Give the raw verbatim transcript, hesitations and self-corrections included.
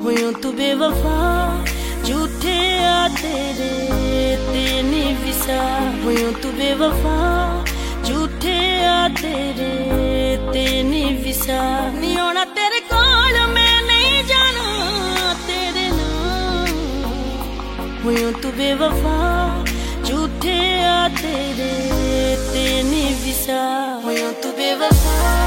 हुयूं तू बेवफा, झूठे आ तेरे ते नी विसा। हुयूं तू बेवफा, झूठे आ तेरे ते नी विसा। नी आना तेरे कोल मैं नहीं जाना तेरे नाल। हुयूं तू बेवफा, झूठे आ तेरे ते नी विसा। हुयूं तू बेवफा।